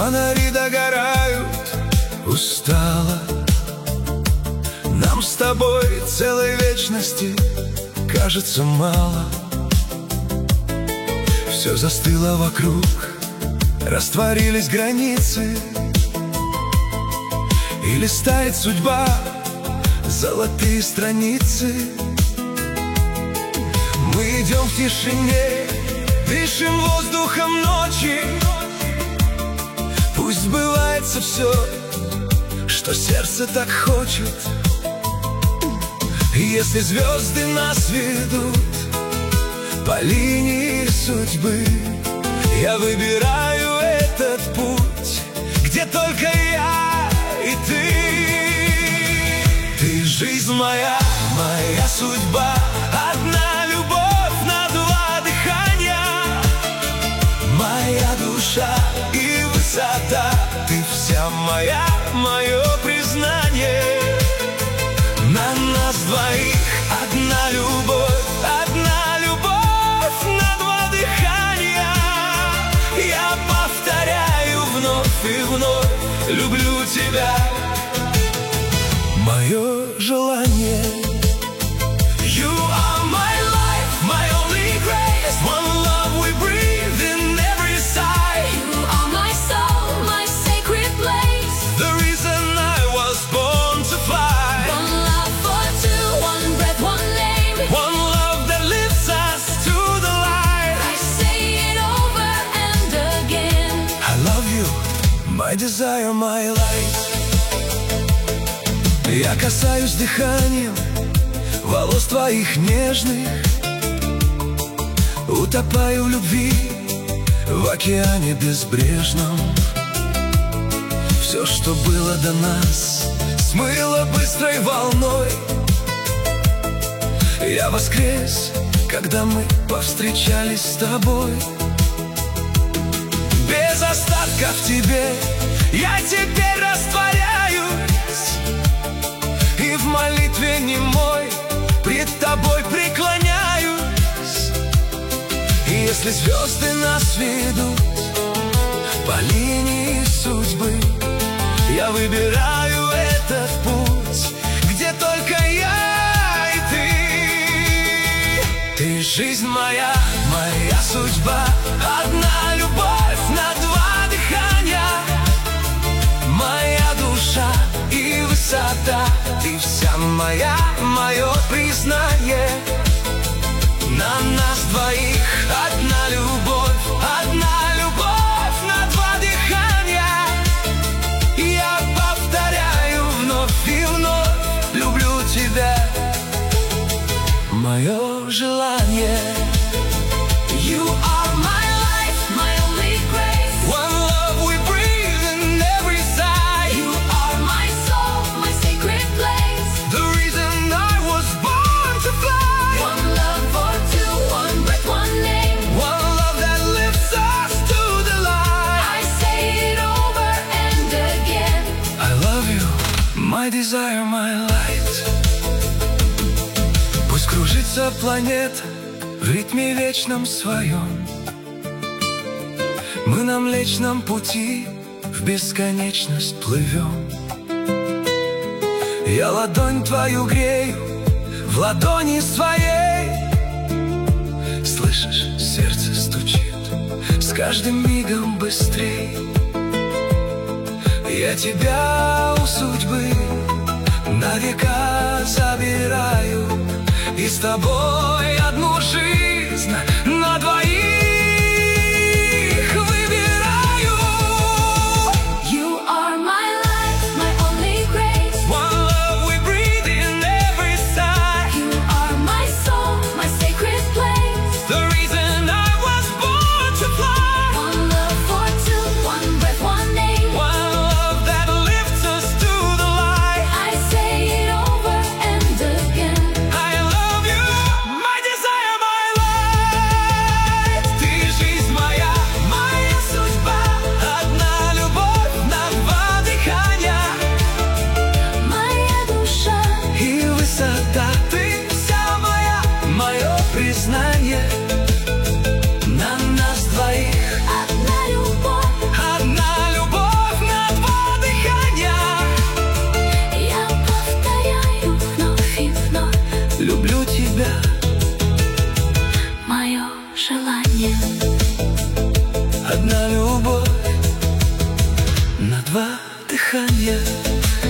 Фонари догорают устало. Нам с тобой целой вечности кажется мало. Все застыло вокруг, растворились границы, и листает судьба золотые страницы. Мы идем в тишине, дышим воздухом ночи. Пусть сбывается все, что сердце так хочет. И если звезды нас ведут по линии судьбы, я выбираю этот путь, где только я и ты. Ты жизнь моя, моя судьба, одна любовь на два дыхания. Моя душа и высота, ты вся моя, мое признание. На нас двоих одна любовь на два дыхания. Я повторяю вновь и вновь, люблю тебя, мое желание. You are my life, my only grace. One love we breathe in every sigh. You are my soul, my sacred place. The reason I was born to fly. One love for two, one breath, one name. One love that lifts us to the light. I say it over and again. I love you, my desire, my light. Я касаюсь дыханием волос твоих нежных, утопаю в любви в океане безбрежном. Все, что было до нас, смыло быстрой волной. Я воскрес, когда мы повстречались с тобой. Без остатка в тебе я теперь растворяюсь, и в молитве немой пред тобой преклоняюсь. И если звезды нас ведут по линии судьбы, я выбираю этот путь, где только я и ты. Ты жизнь моя, моя судьба, одна любовь на два дыхания. Моя душа и высота, ты вся моя, мое признание. На нас двоих одна любовь на два дыхания. Я повторяю вновь и вновь, люблю тебя, мое желание. You are my life, my only grace. One love we breathe in every sigh. You are my soul, my sacred place. The reason I was born to fly. One love for two, one breath, one name. One love that lifts us to the light. I say it over and again. I love you, my desire, my light. Пусть кружится планета в ритме вечном своем. Мы на Млечном пути в бесконечность плывем. Я ладонь твою грею в ладони своей. Слышишь, сердце стучит с каждым мигом быстрей. Я тебя у судьбы на века забираю, и с тобой одну жизнь на двоих выбираю. You are my life, my only grace. One love we breathe in every sigh. You are my soul, my sacred place. The reason I was born to fly. One love for two, one breath, one name. One love that lifts us to the light. I say it over and again. I love you, my desire. два дыхания.